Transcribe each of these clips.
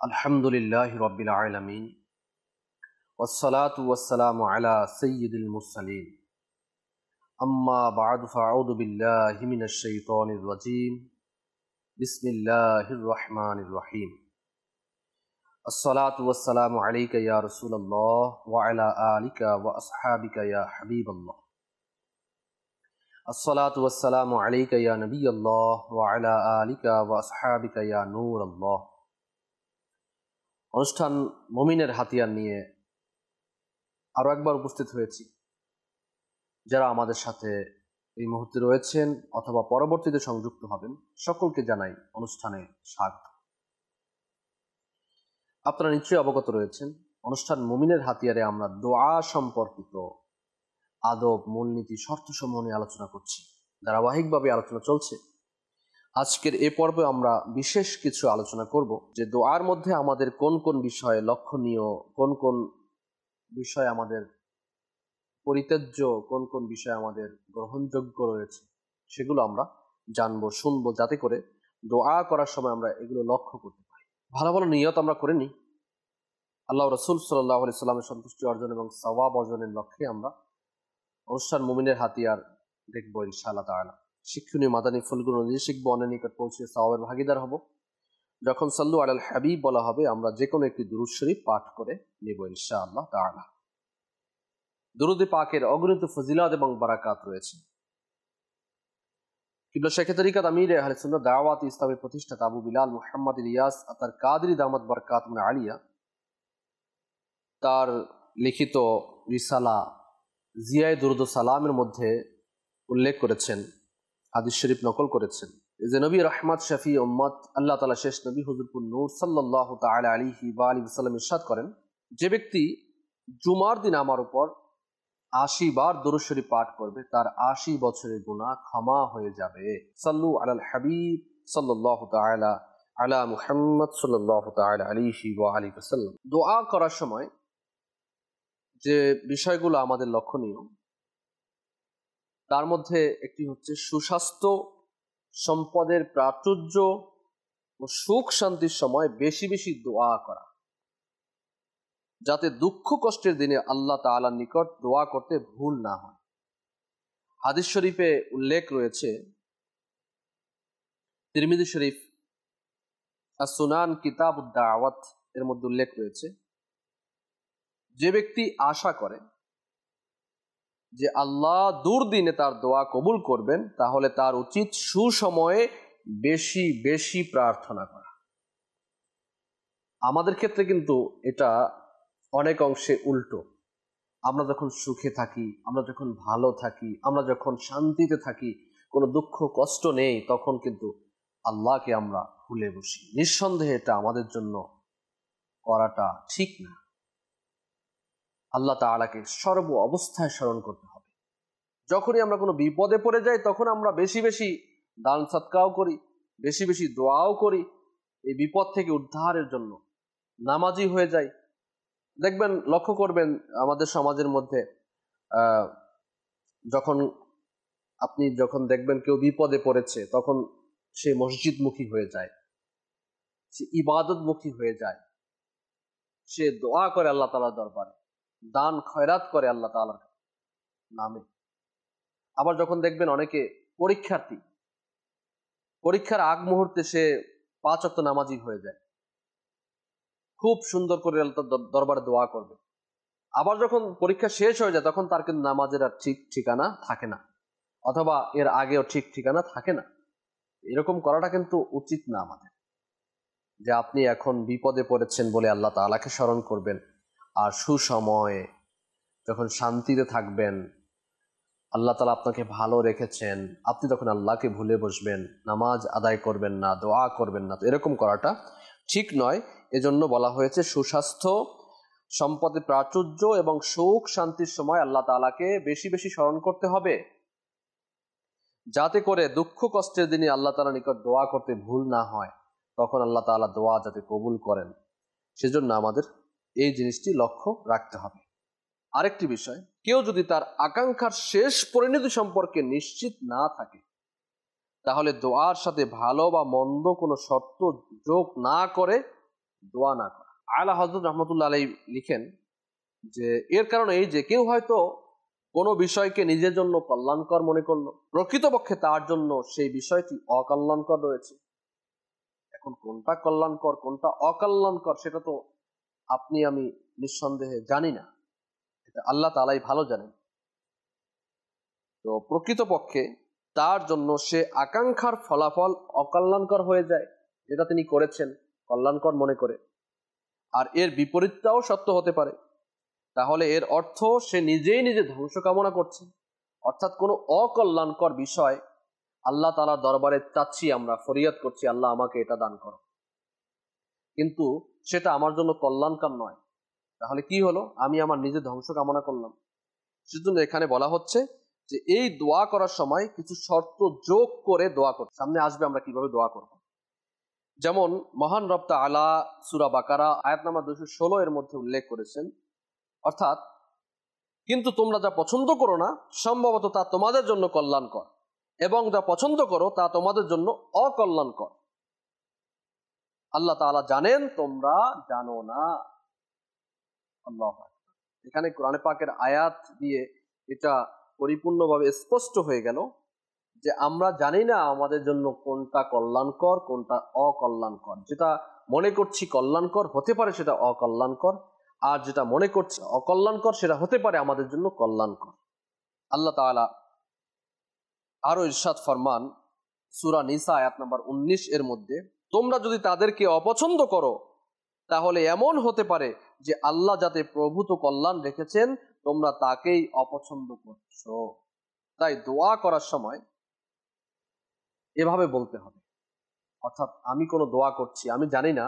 আলহামদুলিল্লাহি রাব্বিল আলামিন ওয়াসসালাতু ওয়াসসালামু আলা সাইয়্যিদিল মুরসালিন আম্মা বা'দু ফাআউযু বিল্লাহি মিনাশ শাইতানির রাজীম বিসমিল্লাহির রহমানির রহিম আসসালাতু ওয়াসসালামু আলাইকা ইয়া রাসূলুল্লাহ ওয়া আলা আলিকা ওয়া আসহাবিকা ইয়া হাবিবাল্লাহ আসসালাতু ওয়াসসালামু আলাইকা ইয়া নবিয়াল্লাহ ওয়া আলা আলিকা ওয়া আসহাবিকা ইয়া নূরাল্লাহ। অনুষ্ঠান মুমিনের হাতিয়ার নিয়ে আরো একবার উপস্থিত হয়েছি। যারা আমাদের সাথে এই মুহূর্তে রয়েছেন অথবা পরবর্তীতে সংযুক্ত হবেন, সকলকে জানাই অনুষ্ঠানে স্বাগত। আপনারা নিশ্চয়ই অবগত রয়েছেন, অনুষ্ঠান মুমিনের হাতিয়ারে আমরা দোয়া সম্পর্কিত আদব, মূলনীতি, শর্তসমূহ নিয়ে আলোচনা করছি। ধারাবাহিকভাবে আলোচনা চলছে। আজকের এ পর্বে আমরা বিশেষ কিছু আলোচনা করব যে দোয়ার মধ্যে আমাদের কোন কোন বিষয়ে লক্ষণীয়, কোন কোন বিষয় আমাদের পরিত্যাজ্য, কোন কোন বিষয় আমাদের গ্রহণযোগ্য রয়েছে, সেগুলো আমরা জানবো, শুনবো, যাতে করে দোয়া করার সময় আমরা এগুলো লক্ষ্য করতে পারি। ভালো ভালো নিয়ত আমরা করে নিই। আল্লাহ রাসূল সাল্লাল্লাহু আলাইহি সাল্লামের সন্তুষ্টি অর্জন এবং সওয়াব অর্জনের লক্ষ্যে আমরা অনুষ্ঠান মুমিনের হাতিয়ার দেখবো ইনশাআল্লাহ তাআলা। শিক্ষণীয় মাদানী ফুলগুলো নিজে শিখবো, অন্যের নিকট পৌঁছে সওয়াবের ভাগীদার হব। যখন সাল্লু আলাল হাবিব বলা হবে, আমরা যে কোনো একটি দুরূদ শরীফ পাঠ করে নেব ইনশাআল্লাহ তাআলা। দুরূদে পাকের অগণিত ফজিলত এবং বারাকাত রয়েছে। কিবলা শেখে তরিকাত আমির আহলে সুন্নাত দাওয়াত ইসলামের প্রতিষ্ঠাতা আবু বিলাল মুহাম্মদ ইলিয়াস আতার কাদরি দামাত বারাকাতুহু আলিয়া তার লিখিত রিসালা জিয়ায়ে দুরূদ ও সালামের মধ্যে উল্লেখ করেছেন, হাদিস শরীফ নকল করেছেন যে নবী রহমত শফি উম্মত আল্লাহ তাআলা শেষ নবী হুজুরপুর নূর সাল্লাল্লাহু তাআলা আলাইহি ওয়া আলিহি ওয়াসাল্লাম ইরশাদ করেন, যে ব্যক্তি জুমার দিন আমার উপর ৮০ বার দুরূদ শরীফ পাঠ করবে, তার ৮০ বছরের গুনাহ ক্ষমা হয়ে যাবে। সাল্লু আলাল হাবিব সাল্লাল্লাহু তাআলা আলা মুহাম্মদ সাল্লাল্লাহু তাআলা আলাইহি ওয়া আলিহি ওয়াসাল্লাম। দোয়া করার সময় যে বিষয়গুলো আমাদের লক্ষণীয়, তার মধ্যে একটি হচ্ছে সুস্বাস্থ্য, সম্পদের প্রাচুর্য ও সুখ শান্তির সময় বেশি বেশি দোয়া করা, যাতে দুঃখ কষ্টের দিনে আল্লাহ তাআলার নিকট দোয়া করতে ভুল না হয়। হাদিস শরীফে উল্লেখ রয়েছে, তিরমিজি শরীফ as-সুনান কিতাবুদ দাওয়াত এর মধ্যে উল্লেখ রয়েছে, যে ব্যক্তি আশা করে যে আল্লাহ দুর্দিনে তার দোয়া কবুল করবেন, তাহলে তার উচিত সুসময়ে বেশি বেশি প্রার্থনা করা। আমাদের ক্ষেত্রে কিন্তু এটা অনেক অংশে উল্টো। আমরা যখন সুখে থাকি, আমরা যখন ভালো থাকি, আমরা যখন শান্তিতে থাকি, কোনো দুঃখ কষ্ট নেই, তখন কিন্তু আল্লাহকে আমরা ভুলে বসি। নিঃসন্দেহে এটা আমাদের জন্য করাটা ঠিক না। আল্লাহ তাআলাকে সর্ব অবস্থায় স্মরণ করতে হবে। যখনই আমরা কোনো বিপদে পড়ে যাই, তখন আমরা বেশি বেশি দান সদকাও করি, বেশি বেশি দোয়াও করি এই বিপদ থেকে উদ্ধারের জন্য, নামাজি হয়ে যাই। দেখবেন, লক্ষ্য করবেন আমাদের সমাজের মধ্যে যখন দেখবেন কেউ বিপদে পড়েছে, তখন সে মসজিদমুখী হয়ে যায়, সে ইবাদতমুখী হয়ে যায়, সে দোয়া করে আল্লাহ তাআলার দরবারে, দান খয়রাত করে আল্লাহ তাআলার নামে। আবার যখন দেখবেন অনেকে পরীক্ষার আগ মুহূর্তে সে ৫ ওয়াক্ত নামাজি হয়ে যায়, খুব সুন্দর করে আল্লাহর দরবারে দোয়া করবে। আবার যখন পরীক্ষা শেষ হয়ে যায়, তখন তার কিন্তু নামাজের আর ঠিক ঠিকানা থাকে না, অথবা এর আগেও ঠিক ঠিকানা থাকে না। এরকম করাটা কিন্তু উচিত না আমাদের, যে আপনি এখন বিপদে পড়েছেন বলে আল্লাহ তাআলাকে স্মরণ করবেন, আর সুসময়ে যখন শান্তিতে থাকবেন, আল্লাহ তাআলা আপনাকে ভালো রেখেছেন, আপনি তখন আল্লাহকে ভুলে বসবেন, নামাজ আদায় করবেন না, দোয়া করবেন না। তো এরকম করাটা ঠিক নয়। এজন্য বলা হয়েছে সুস্বাস্থ্য, সম্পদের প্রাচুর্য এবং সুখ শান্তির সময় আল্লাহ তাআলাকে বেশি বেশি স্মরণ করতে হবে, যাতে করে দুঃখ কষ্টের দিনে আল্লাহ তাআলার নিকট দোয়া করতে ভুল না হয়, তখন আল্লাহ তাআলা দোয়া যাতে কবুল করেন, সেজন্য আমাদের এই জিনিসটি লক্ষ্য রাখতে হবে। আরেকটি বিষয়, কেউ যদি তার আকাঙ্ক্ষার শেষ পরিণতি সম্পর্কে নিশ্চিত না থাকে, তাহলে দোয়ার সাথে ভালো বা মন্দ কোনো শর্ত যোগ না করে দোয়া না করা। আলা হযরত রাহমাতুল্লাহ আলাইহি লিখেন যে এর কারণ এই যে কেউ হয়তো কোনো বিষয়কে নিজের জন্য কল্যাণকর মনে করলো, প্রকৃতপক্ষে তার জন্য সেই বিষয়টি অকল্যাণকর রয়েছে। এখন কোনটা কল্যাণকর কোনটা অকল্যাণকর সেটা তো আপনি আমি নিঃসন্দেহে জানি না, এটা আল্লাহ তাআলাই ভালো জানেন। তো প্রকৃতপক্ষে তার জন্য সে আকাঙ্ক্ষার ফলাফল অকল্যাণকর হয়ে যায়, যেটা তিনি করেছেন কল্যাণকর মনে করে। আর এর বিপরীতটাও সত্য হতে পারে। তাহলে এর অর্থ সে নিজেই নিজে ধ্বংস কামনা করছে, অর্থাৎ কোনো অকল্যাণকর বিষয় আল্লাহ তাআলার দরবারে চাচ্ছি, আমরা ফরিয়াদ করছি আল্লাহ আমাকে এটা দান করো, কিন্তু সেটা আমার জন্য কল্যাণকর নয়। তাহলে কি হলো? আমি আমার নিজের ধ্বংস কামনা করলাম। সেজন্য এখানে বলা হচ্ছে যে এই দোয়া করার সময় কিছু শর্ত যোগ করে দোয়া করতে। সামনে আসবে আমরা কিভাবে দোয়া করব। যেমন মহান রব তাআলা সূরা বাকারা আয়াত নাম্বার 216 এর মধ্যে উল্লেখ করেছেন, অর্থাৎ কিন্তু তোমরা যা পছন্দ করো না সম্ভবত তা তোমাদের জন্য কল্যাণকর, এবং যা পছন্দ করো তা তোমাদের জন্য অকল্যাণকর। আল্লাহ তাআলা জানেন, তোমরা জানো না। আল্লাহু আকবার। এখানে কোরআনে পাকের আয়াত দিয়ে এটা পরিপূর্ণভাবে স্পষ্ট হয়ে গেল যে আমরা জানি না আমাদের জন্য কোনটা কল্যাণকর কোনটা অকল্যাণকর। যেটা মনে করছি কল্যাণকর হতে পারে সেটা অকল্যাণকর, আর যেটা মনে করছি অকল্যাণকর সেটা হতে পারে আমাদের জন্য কল্যাণকর। আল্লাহ তাআলা আরো ইরশাদ ফরমান সূরা নিসা আয়াত নাম্বার 19 এর মধ্যে, তোমরা যদি তাদেরকে অপছন্দ করো তাহলে এমন হতে পারে যে আল্লাহ যাতে প্রভূত কল্যাণ রেখেছেন তোমরা তাকেই অপছন্দ করছো। তাই দোয়া করার সময় এভাবে বলতে হবে, অর্থাৎ আমি কোনো দোয়া করছি, আমি জানি না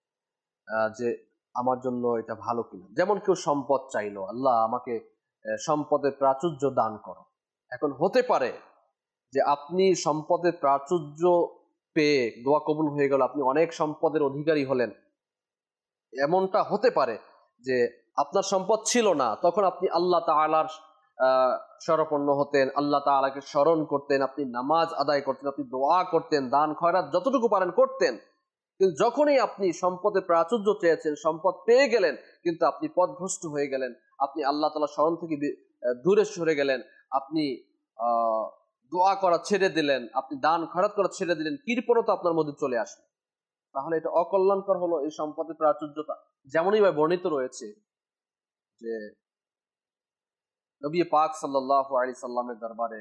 যে আমার জন্য এটা ভালো কিনা। যেমন কেউ সম্পদ চাইলো, আল্লাহ আমাকে সম্পদের প্রাচুর্য দান করো। এখন হতে পারে যে আপনি সম্পদের প্রাচুর্য পেয়ে দোয়া কবুল হয়ে গেল, আপনি অনেক সম্পদের অধিকারী হলেন। এমনটা হতে পারে যে আপনার সম্পদ ছিল না, তখন আপনি আল্লাহ তাআলার শরণাপন্ন হতেন, আল্লাহ তাআলাকে স্মরণ করতেন, আপনি নামাজ আদায় করতেন, আপনি দোয়া করতেন, দান খয়রাত যতটুকু পারেন করতেন। কিন্তু যখনই আপনি সম্পদের প্রাচুর্য চেয়েছেন, সম্পদ পেয়ে গেলেন, কিন্তু আপনি পথভ্রষ্ট হয়ে গেলেন, আপনি আল্লাহ তাআলার স্মরণ থেকে দূরে সরে গেলেন, আপনি দোয়া করা ছেড়ে দিলেন, আপনি দান খয়রাত করা ছেড়ে দিলেন, কৃপণতা আপনার মধ্যে চলে আসবে, তাহলে এটা অকল্যাণকর হলো এই সম্পদের প্রাচুর্যতা। যেমনই ভাবে বর্ণিত রয়েছে যে নবী পাক সাল্লাল্লাহু আলাইহি সাল্লামের দরবারে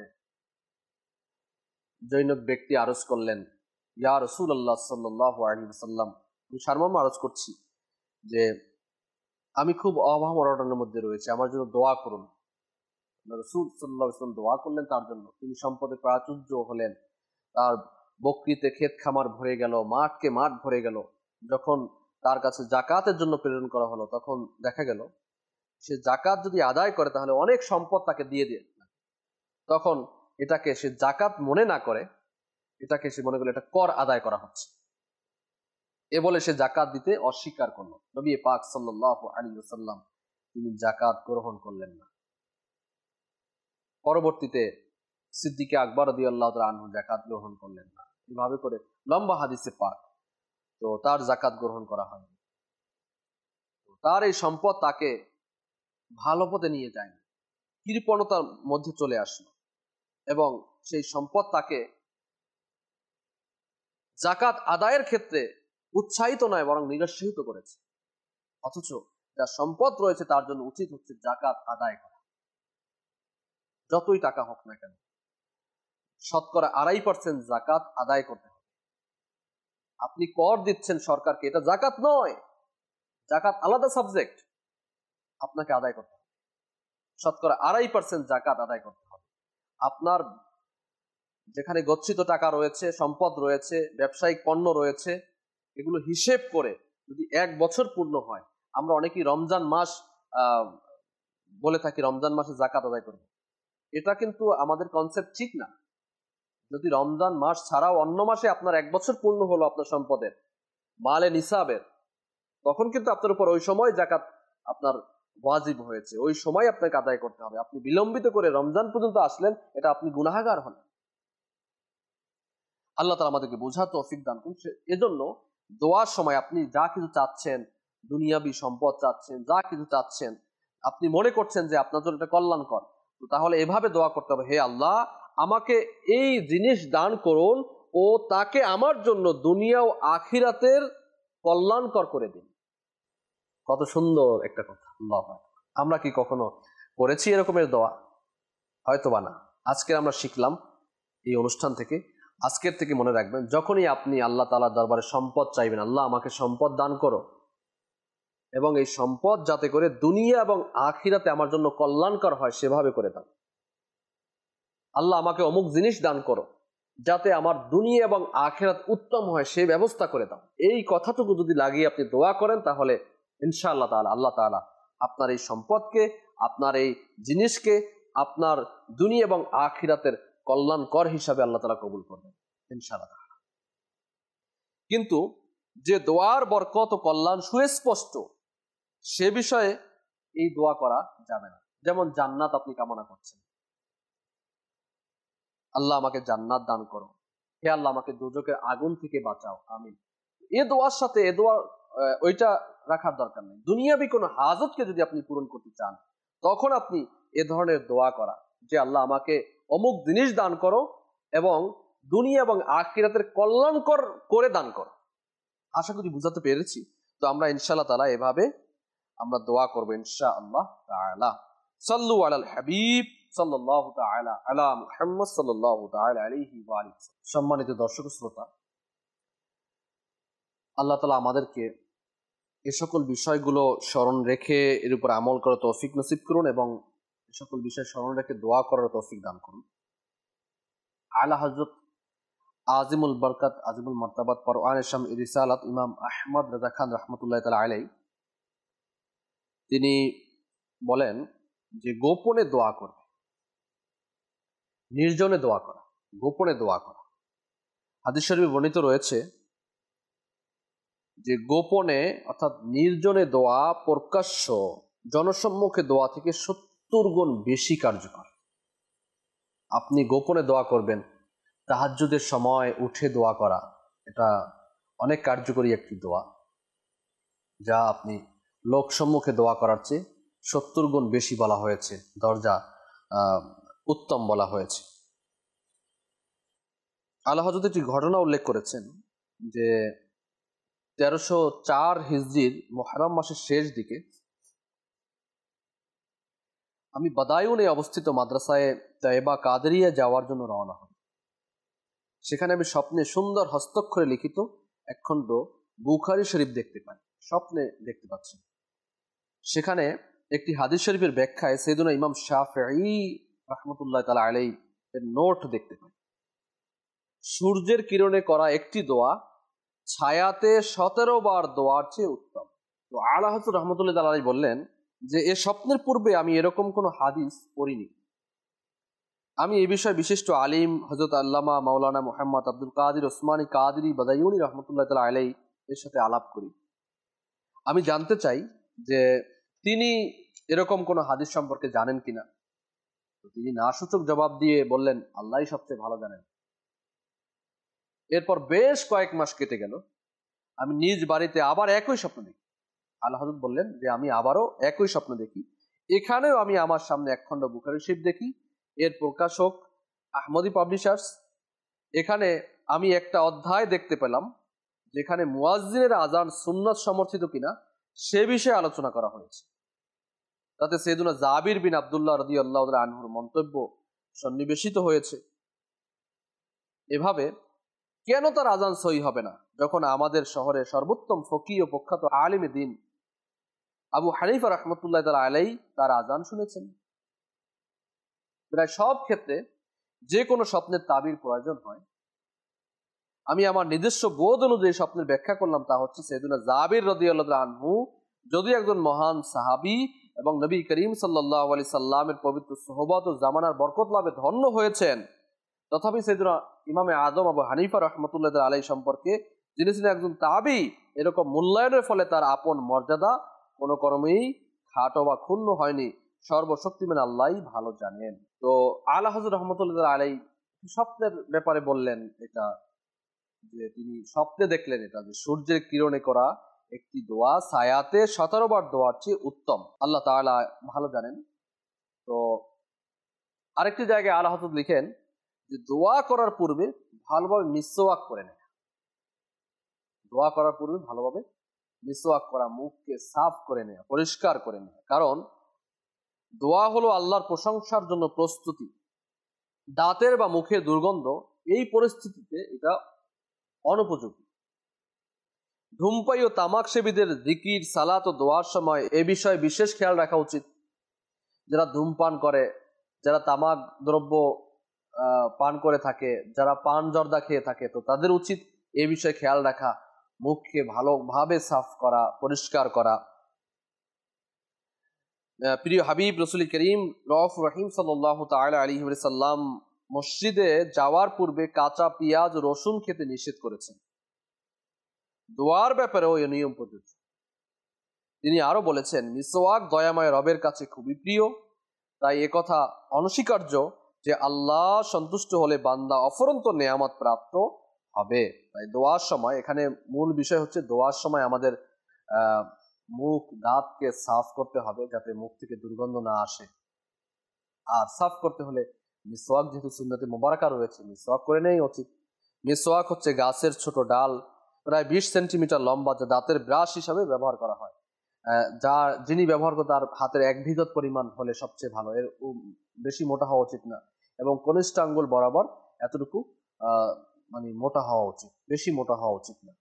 জৈনক ব্যক্তি আরজ করলেন, ইয়া রাসূলুল্লাহ সাল্লাল্লাহু আলাইহি ওয়াসাল্লাম, আমি সারমর্ম আরজ করছি যে আমি খুব অভাব অনটনের মধ্যে রয়েছে, আমার জন্য দোয়া করুন। রাসূল সাল্লাল্লাহু আলাইহি ওয়াসাল্লাম দোয়া করলেন তার জন্য, তিনি সম্পদে প্রাচুর্য হলেন, তার বকরিতে ক্ষেত খামার ভরে গেল, মাঠকে মাঠ ভরে গেল। যখন তার কাছে যাকাতের জন্য প্রেরণ করা হলো তখন দেখা গেল সে যাকাত যদি আদায় করে তাহলে অনেক সম্পদ তাকে দিয়ে দিয়ে, তখন এটাকে সে যাকাত মনে না করে এটাকে সে মনে করলো এটা কর আদায় করা হচ্ছে, এ বলে সে যাকাত দিতে অস্বীকার করলো। নবী পাক সাল্লাল্লাহু আলাইহি ওয়াসাল্লাম তিনি যাকাত গ্রহণ করলেন না। পরবর্তীতে সিদ্দিকে আকবর রাদিয়াল্লাহু তাআলা আনহু যাকাত গ্রহণ করলেন না। এভাবে করে লম্বা হাদিসে পাক, তো তার যাকাত গ্রহণ করা হয়নি। তার এই সম্পদ তাকে ভালো পথে নিয়ে যায়নি, কৃপণতার মধ্যে চলে আসলো, এবং সেই সম্পদ তাকে যাকাত আদায়ের ক্ষেত্রে উৎসাহিত নয় বরং নিরুৎসাহিত করেছে। অথচ যার সম্পদ রয়েছে তার জন্য উচিত হচ্ছে যাকাত আদায় করা, যতই টাকা হোক না কেন। শতকরা 2.5% যাকাত আদায় করতে হবে। আপনি কর দিচ্ছেন সরকারকে, এটা যাকাত নয়, যাকাত আলাদা সাবজেক্ট, আপনাকে আদায় করতে হবে। শতকরা 2.5% যাকাত আদায় করতে হবে। আপনার যেখানে গচ্ছিত টাকা রয়েছে, সম্পদ রয়েছে, ব্যবসায়িক পণ্য রয়েছে, এগুলো হিসেব করে যদি 1 বছর পূর্ণ হয়, আমরা অনেকেই রমজান মাস বলে থাকি রমজান মাসে যাকাত আদায় করব, এটা কিন্তু আমাদের কনসেপ্ট ঠিক না। যদি রমজান মাস ছাড়াও অন্য মাসে আপনার 1 বছর পূর্ণ হলো আপনার সম্পদের মালে নিসাবের, তখন কিন্তু আপনার উপর ওই সময় যাকাত আপনার ওয়াজিব হয়েছে, ওই সময় আপনাকে আদায় করতে হবে। আপনি বিলম্বিত করে রমজান পর্যন্ত আসলেন, এটা আপনি গুনাহগার হলেন। আল্লাহ তাআলা আমাদেরকে বোঝার তৌফিক দান করুন। এজন্য দোয়ার সময় আপনি যা কিছু চাচ্ছেন, দুনিয়াবি সম্পদ চাচ্ছেন, যা কিছু চাচ্ছেন, আপনি মনে করছেন যে আপনার জন্য এটা কল্যাণকর, তো তাহলে এভাবে দোয়া করতে হবে, হে আল্লাহ আমাকে এই জিনিস দান করুন ও তাকে আমার জন্য দুনিয়া ও আখিরাতের কল্যাণকর করে দিন। কত সুন্দর একটা কথা। আল্লাহ, আমরা কি কখনো করেছি এরকমের দোয়া? হয়তোবা না। আজকে আমরা শিখলাম এই অনুষ্ঠান থেকে, আজকের থেকে মনে রাখবেন, যখনই আপনি আল্লাহ তাআলার দরবারে সম্পদ চাইবেন, আল্লাহ আমাকে সম্পদ দান করো এবং এই সম্পদ যাতে করে দুনিয়া এবং আখিরাতে আমার জন্য কল্যাণকর হয় সেভাবে করে দাও। আল্লাহ আমাকে অমুক জিনিস দান করো যাতে আমার দুনিয়া এবং আখিরাত উত্তম হয় সেই ব্যবস্থা করে দাও। এই কথাটুকু যদি লাগিয়ে আপনি দোয়া করেন তাহলে ইনশাআল্লাহ তাআলা আল্লাহ তাআলা আপনার এই সম্পদকে, আপনার এই জিনিসকে আপনার দুনিয়া এবং আখিরাতের কল্যাণকর হিসাবে আল্লাহ তাআলা কবুল করবেন ইনশাআল্লাহ তাআলা। কিন্তু যে দোয়ার বরকত ও কল্যাণ সুস্পষ্ট, সে বিষয়ে এই দোয়া করা যাবে না। যেমন জান্নাত আপনি কামনা করছেন, আল্লাহ আমাকে জান্নাত দান করো, হে আল্লাহ আমাকে দোজখের আগুন থেকে বাঁচাও, আমিন। এ দোয়ার সাথে এ দোয়া ওইটা রাখার দরকার নেই। দুনিয়াবি কোনো হাজতকে যদি আপনি পূরণ করতে চান তখন আপনি এ ধরনের দোয়া করা, যে আল্লাহ আমাকে অমুক জিনিস দান করো এবং দুনিয়া এবং আখিরাতের কল্যাণকর করে দান করো। আশা করি বুঝাতে পেরেছি। তো আমরা ইনশাআল্লাহ তাআলা এভাবে আমরা দোয়া করবো ইনশাআল্লাহ তাআলা। সাল্লু আলাল হাবিব সাল্লাল্লাহু তাআলা আলা মুহাম্মদ সাল্লাল্লাহু তাআলা আলাইহি ওয়া আলিহি। সম্মানিত দর্শক শ্রোতা, আল্লাহ তাআলা আমাদেরকে এ সকল বিষয়গুলো স্মরণ রেখে এর উপর আমল করার তৌফিক নসিব করুন এবং এ সকল বিষয় স্মরণ রেখে দোয়া করার তৌফিক দান করুন। আলা হযরত আজিমুল বরকত আজিমুল মারতাবাত পরওয়ানে শাম রিসালাত ইমাম আহমদ রাজা খান রাহমাতুল্লাহি তাআলা আলাইহি তিনি বলেন যে গোপনে দোয়া করবে, নির্জনে দোয়া করা, গোপনে দোয়া করা। হাদিস শরীফে বর্ণিত রয়েছে যে গোপনে অর্থাৎ নির্জনে দোয়া প্রকাশ্য জনসম্মুখে দোয়া থেকে 70 গুণ বেশি কার্যকর। আপনি গোপনে দোয়া করবেন, তাহাজ্জুদের সময় উঠে দোয়া করা, এটা অনেক কার্যকরী একটি দোয়া, যা আপনি লোক সম্মুখে দোয়া করার চেয়ে 70 গুণ বেশি বলা হয়েছে, দরজা উত্তম বলা হয়েছে। আল্লাহ হযরত একটি ঘটনা উল্লেখ করেছেন যে 1304 হিজরির মুহররম মাসের শেষ দিকে আমি বাদায়ুনে অবস্থিত মাদ্রাসায় তায়েবা কাদেরিয়া যাওয়ার জন্য রওনা হই। সেখানে আমি স্বপ্নে সুন্দর হস্তাক্ষরে লিখিত একখণ্ড বুখারী শরীফ দেখতে পাই। স্বপ্নে দেখতে পাচ্ছি, সেখানে একটি হাদিস শরীফের ব্যাখ্যায় সাইয়েদুনা ইমাম শাফিঈ রাহমাতুল্লাহি তাআলা আলাইহি এর নোট দেখতে পাই। সূর্যের কিরণে করা একটি দোয়া ছায়াতে 17 বার দোয়ার চেয়ে উত্তম। তো আলা হযরত রাহমাতুল্লাহি তাআলা আলাইহি বললেন যে এ স্বপ্নের পূর্বে আমি এরকম কোনো হাদিস পড়িনি। আমি এই বিষয়ে বিশিষ্ট আলিম হযরত আল্লামা মাওলানা মুহাম্মদ আব্দুল কাদির ওসমানী কাদরি বাদায়ুনি রাহমাতুল্লাহি তাআলা আলাইহি এর সাথে আলাপ করি। আমি জানতে চাই যে তিনি এরকম কোনো হাদিস সম্পর্কে জানেন কিনা। তো তিনি না সূচক জবাব দিয়ে বললেন, আল্লাহই সবচেয়ে ভালো জানেন। এরপর বেশ কয়েক মাস কেটে গেল। আমি নিজ বাড়িতে আবার একই স্বপ্ন দেখি। আল্লাহ হযরত বললেন যে আমি আবারও একই স্বপ্ন দেখি। এখানেও আমি আমার সামনে একখণ্ড বুখারী শরীফ দেখি, এর প্রকাশক আহমদী পাবলিশার্স। এখানে আমি একটা অধ্যায় দেখতে পেলাম যেখানে মুয়াজ্জিনের আজান সুন্নাত সমর্থিত কিনা সে বিষয়ে আলোচনা করা হয়েছে। তাতে সাইয়েদুনা জাবির বিন আব্দুল্লাহ রাদিয়াল্লাহু তাআলা আনহুর মন্তব্য সন্নিবেশিত হয়েছে। এভাবে কেন তার আজান সহি হবে না, যখন আমাদের শহরে সর্বোত্তম ফকিহ ও প্রখ্যাত আলিমে দ্বীন আবু হানিফা রাহমাতুল্লাহি তাআলা আলাইহি তার আজান শুনেছেন। প্রায় সব ক্ষেত্রে যে কোনো স্বপ্নের তাবির প্রয়োজন হয়। আমি আমার নিজস্ব বোধ অনুযায়ী স্বপ্নের ব্যাখ্যা করলাম, তা হচ্ছে সাইয়েদুনা জাবির রাদিয়াল্লাহু তাআলা আনহু যদি একজন মহান সাহাবী এবং নবী করিম সাল্লাল্লাহু আলাইহি সাল্লামের পবিত্র সোহবত ও জামানার বরকত লাভে ধন্য হয়েছেন, তথাপি সাইয়েদুনা ইমামে আজম আবু হানিফা রাহমাতুল্লাহি তাআলা আলাইহি সম্পর্কে যিনি ছিলেন একজন তাবী, এরকম মূল্যায়নের ফলে তার আপন মর্যাদা কোনো কর্মেই খাটো বা ক্ষুণ্ণ হয়নি। সর্বশক্তিমান আল্লাহই ভালো জানেন। তো আলা হযরত রাহমাতুল্লাহি তাআলা আলাইহি স্বপ্নের ব্যাপারে বললেন এটা যে তিনি স্বপ্নে দেখলেন এটা, যে সূর্যের কিরণে করা একটি দোয়া ছায়াতে 17 বার দোয়ার চেয়ে উত্তম। আল্লাহ তাআলা ভালো জানেন। তো আরেকটি জায়গায় আলা হযরত লিখেন যে দোয়া করার পূর্বে ভালোভাবে মিসওয়াক করে নেয়। দোয়া করার পূর্বে ভালোভাবে মিসওয়াক করা, মুখকে সাফ করে নেওয়া, পরিষ্কার করে নেওয়া। কারণ দোয়া হলো আল্লাহর প্রশংসার জন্য প্রস্তুতি। দাঁতের বা মুখের দুর্গন্ধ এই পরিস্থিতিতে এটা অনুপযোগী। ধূমপায়ী ও তামাক সেবীদের জিকির, সালাত ও দোয়ার সময় এ বিষয়ে বিশেষ খেয়াল রাখা উচিত। যারা ধূমপান করে, যারা তামাক দ্রব্য পান করে থাকে, যারা পান জর্দা খেয়ে থাকে, তো তাদের উচিত এ বিষয়ে খেয়াল রাখা, মুখকে ভালোভাবে সাফ করা, পরিষ্কার করা। প্রিয় হাবিব রসুল করিম রউফ রহিম সাল্লাল্লাহু তাআলা আলাইহি ওয়াসাল্লাম মসজিদে যাওয়ার পূর্বে কাঁচা পেঁয়াজ ও রসুন খেতে নিষেধ করেছেন। দোয়ার ব্যাপারেও এই নিয়ম প্রযোজ্য। তিনি আরো বলেছেন, মিসওয়াক দয়াময় রবের কাছে খুবই প্রিয়, তাই একথা অনস্বীকার্য যে আল্লাহ সন্তুষ্ট হলে বান্দা অফুরন্ত নেয়ামত প্রাপ্ত হবে। তাই দোয়ার সময়, এখানে মূল বিষয় হচ্ছে দোয়ার সময় আমাদের মুখ, দাঁতকে সাফ করতে হবে যাতে মুখ থেকে দুর্গন্ধ না আসে। আর সাফ করতে হলে মিসওয়াক যেহেতু সুন্নতে মুবারাকা রয়েছে, মিসওয়াক করে নেই উচিত। মিসওয়াক হচ্ছে গাছের ছোট ডাল, প্রায় 20 সেন্টিমিটার লম্বা, যা দাঁতের ব্রাশ হিসাবে ব্যবহার করা হয়। যিনি ব্যবহার করে তার হাতের 1 বিঘত পরিমাণ হলে সবচেয়ে ভালো, এর বেশি মোটা হওয়া উচিত না, এবং কনিষ্ঠ আঙ্গুল বরাবর এতটুকু মানে মোটা হওয়া উচিত, বেশি মোটা হওয়া উচিত না।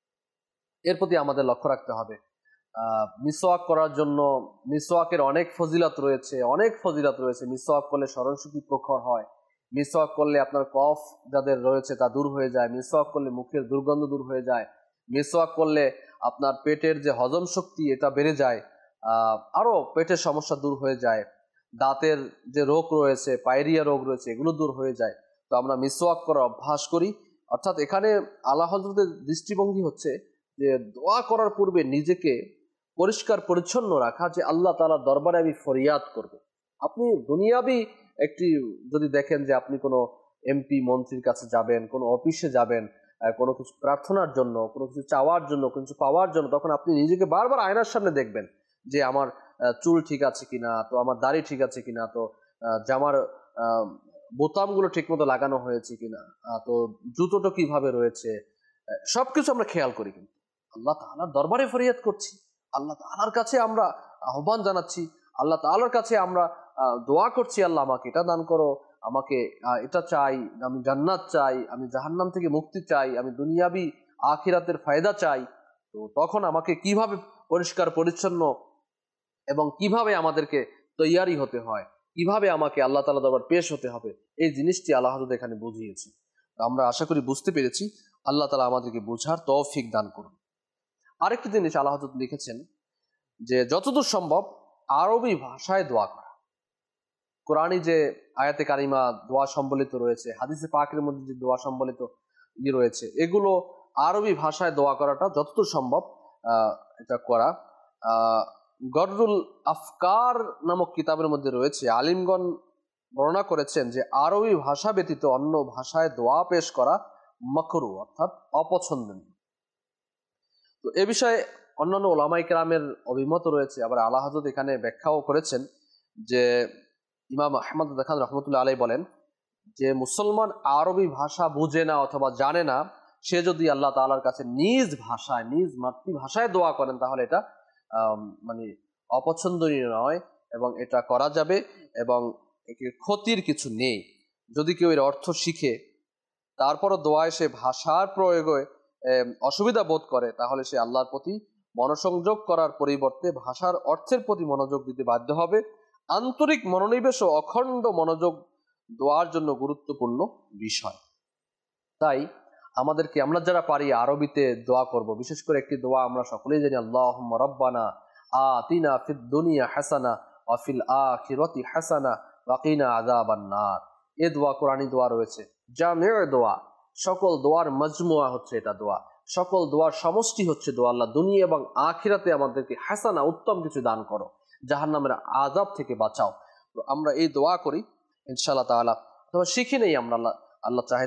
এর প্রতি আমাদের লক্ষ্য রাখতে হবে। মিসওয়াক করার জন্য মিসওয়াকের অনেক ফজিলত রয়েছে। মিসওয়াক করলে স্মরণশক্তি প্রখর হয়, মিসওয়াক করলে আপনার কফ যাদের রয়েছে তা দূর হয়ে যায়, মিসওয়াক করলে মুখের দুর্গন্ধ দূর হয়ে যায়, মিসওয়াক করলে আপনার পেটের যে হজম শক্তি এটা বেড়ে যায়, আরো পেটের সমস্যা দূর হয়ে যায়, দাঁতের যে রোগ রয়েছে, পায়রিয়া রোগ রয়েছে, এগুলো দূর হয়ে যায়। তো আমরা মিসওয়াক করার অভ্যাস করি। অর্থাৎ এখানে আলা হযরতের দৃষ্টিভঙ্গি হচ্ছে যে দোয়া করার পূর্বে নিজেকে পরিষ্কার পরিচ্ছন্ন রাখা, যে আল্লাহ তাআলার দরবারে আমি ফরিয়াদ করব। আপনি দুনিয়াবি একটি যদি দেখেন যে আপনি কোনো এমপি মন্ত্রীর কাছে যাবেন, কোনো অফিসে যাবেন, কোনো কিছু প্রার্থনার জন্য, কোনো কিছু চাওয়ার জন্য, কিছু পাওয়ার জন্য, তখন আপনি নিজেকে বারবার আয়নার সামনে দেখবেন যে আমার চুল ঠিক আছে কিনা, তো আমার দাড়ি ঠিক আছে কিনা, তো জামার বোতামগুলো ঠিক মতো লাগানো হয়েছে কিনা, তো জুতোটা কিভাবে রয়েছে, সবকিছু আমরা খেয়াল করি। কিন্তু আল্লাহ তাআলার দরবারে ফরিয়াদ করছি, আল্লাহ তাআলার কাছে আমরা আহ্বান জানাচ্ছি, আল্লাহ তাআলার কাছে আমরা দোয়া করছি, আল্লাহ আমাকে এটা দান করো, আমাকে এটা চাই, আমি জান্নাত চাই, আমি জাহান্নাম থেকে মুক্তি চাই, আমি দুনিয়াবি আখিরাতের ফায়দা চাই। তো তখন আমাকে কিভাবে পরিষ্কার পরিচ্ছন্ন এবং কিভাবে আমাদেরকে তৈয়ারি হতে হয়, কিভাবে আমাকে আল্লাহ তাআলা দরবার পেশ হতে হবে, এই জিনিসটি আল্লাহ তাআলা এখানে বুঝিয়েছে। আমরা আশা করি বুঝতে পেরেছি। আল্লাহ তাআলা আমাদেরকে বোঝার তৌফিক দান করুন। আরেকটি জিনিস আল্লাহ তাআলা লিখেছেন যে যতদূর সম্ভব আরবি ভাষায় দোয়া করা। কোরআনে যে আয়াতে কারিমা দোয়া সম্বলিত রয়েছে, হাদিসে পাকের মধ্যে যে দোয়া সম্বলিত রয়েছে, এগুলো আরবি ভাষায় দোয়া করাটা যতদূর সম্ভব এটা করা। গররুল আফকার নামক কিতাবের মধ্যে রয়েছে, আলিমগণ বর্ণনা করেছেন যে আরবি ভাষা ব্যতীত অন্য ভাষায় দোয়া পেশ করা মাকরু, অর্থাৎ অপছন্দনীয়। তো এ বিষয়ে অন্যান্য ওলামায়ে কেরামের অভিমত রয়েছে। আবার আলা হযরত এখানে ব্যাখ্যাও করেছেন যে ইমাম আহমদ দেখান রহমতুল্লাহ আলাইহি বলেন যে মুসলমান আরবি ভাষা বুঝে না অথবা জানে না, সে যদি আল্লাহ তাআলার কাছে নিজ ভাষায়, নিজ মাতৃভাষায় দোয়া করেন, তাহলে এটা মানে অপছন্দনীয় নয় এবং এটা করা যাবে এবং ক্ষতির কিছু নেই। যদি কেউ এর অর্থ শিখে তারপরও দোয়ায় সে ভাষার প্রয়োগে অসুবিধা বোধ করে, তাহলে সে আল্লাহর প্রতি মনোসংযোগ করার পরিবর্তে ভাষার অর্থের প্রতি মনোযোগ দিতে বাধ্য হবে। আন্তরিক মনোনিবেশ ও অখণ্ড মনোযোগ দোয়ার জন্য গুরুত্বপূর্ণ বিষয়। তাই আমাদেরকে, আমরা যারা পারি আরবিতে দোয়া করব। বিশেষ করে একটি দোয়া আমরা সকলেই জানি, আল্লাহুম্মা রাব্বানা আতিনা ফিদ দুনিয়া হাসানা ওয়া ফিল আখিরাতি হাসানা ওয়া কিনা আযাবান নার। এই দোয়া কোরআনী দোয়া রয়েছে, জামিউ দোয়া, সকল দোয়ার মজমুয়া হচ্ছে এটা দোয়া, সকল দোয়ার সমষ্টি হচ্ছে দোয়া, আল্লাহ দুনিয়া এবং আখিরাতে আমাদেরকে হাসানা, উত্তম কিছু দান করো, জাহান্নামের আযাব থেকে বাঁচাও। তো আমরা এই দোয়া করি ইনশাআল্লাহ তাআলা, তবে শিখে নেই আমরা, আল্লাহ চাহে তো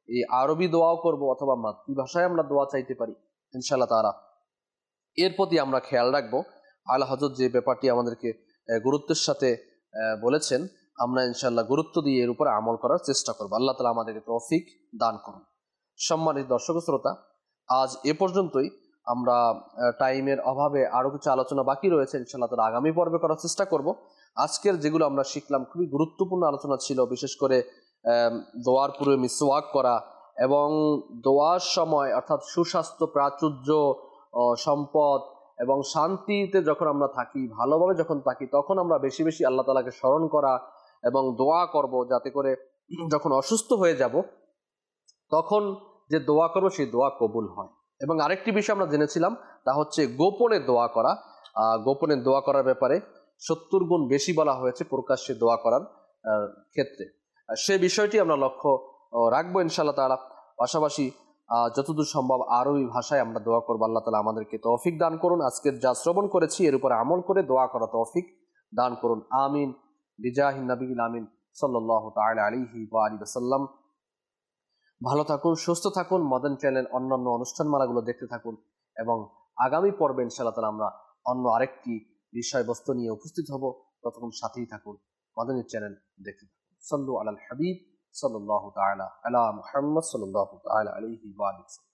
এই আরবি দোয়াও করব অথবা মাতৃভাষায় আমরা দোয়া চাইতে পারি ইনশাআল্লাহ তাআলা। এর প্রতি আমরা খেয়াল রাখবো। আলা হযরত যে ব্যাপারটি আমাদেরকে গুরুত্বের সাথে বলেছেন, আমরা ইনশাআল্লাহ গুরুত্ব দিয়ে এর উপরে আমল করার চেষ্টা করবো। আল্লাহ তাআলা আমাদেরকে তৌফিক দান করুন। সম্মানিত দর্শক শ্রোতা, আজ এ পর্যন্তই। আমরা টাইমের অভাবে আরো কিছু আলোচনা বাকি রয়েছে, ইনশাআল্লাহ তাআলা আগামী পর্বে করার চেষ্টা করব। আজকের যেগুলো আমরা শিখলাম খুবই গুরুত্বপূর্ণ আলোচনা ছিল, বিশেষ করে দোয়ার পূর্বে মিসওয়াক করা এবং দোয়ার সময় অর্থাৎ সুস্বাস্থ্য, প্রাচুর্য, সম্পদ এবং শান্তিতে যখন আমরা থাকি, ভালোভাবে যখন থাকি, তখন আমরা বেশি বেশি আল্লাহ তাআলাকে স্মরণ করা এবং দোয়া করব, যাতে করে যখন অসুস্থ হয়ে যাব তখন যে দোয়া করবো সেই দোয়া কবুল হয়। এবং আরেকটি বিষয় আমরা জেনেছিলাম, তা হচ্ছে গোপনে দোয়া করা। গোপনে দোয়া করার ব্যাপারে 70 গুণ বেশি বলা হয়েছে প্রকাশ্যে দোয়া করার ক্ষেত্রে। সে বিষয়টি আমরা লক্ষ্য রাখবো ইনশাআল্লাহ তাআলা। পাশাপাশি যতদূর সম্ভব আরবি ভাষায় আমরা দোয়া করবো। আল্লাহ তাআলা আমাদেরকে তৌফিক দান করুন। আজকের যা শ্রবণ করেছি এর উপর আমল করে দোয়া করা তৌফিক দান করুন। আমিন বিজাহিন নবিয়িল আমিন সাল্লাল্লাহু তাআলা আলাইহি ওয়া আলিহি ওয়াসাল্লাম। ভালো থাকুন, সুস্থ থাকুন। মডার্ন চ্যানেল অন্যান্য অনুষ্ঠানমালাগুলো দেখতে থাকুন এবং আগামী পর্বে ইনশাআল্লাহ তাআলা আমরা অন্য আরেকটি বিষয়বস্তু নিয়ে উপস্থিত হব। ততক্ষণ সাথেই থাকুন, মডার্ন চ্যানেল দেখতে থাকুন। সাল্লু আলাল হাবিব সাল্লাল্লাহু তাআলা আলা মুহাম্মদ সাল্লাল্লাহু তাআলা আলাইহি ওয়া আলিহি।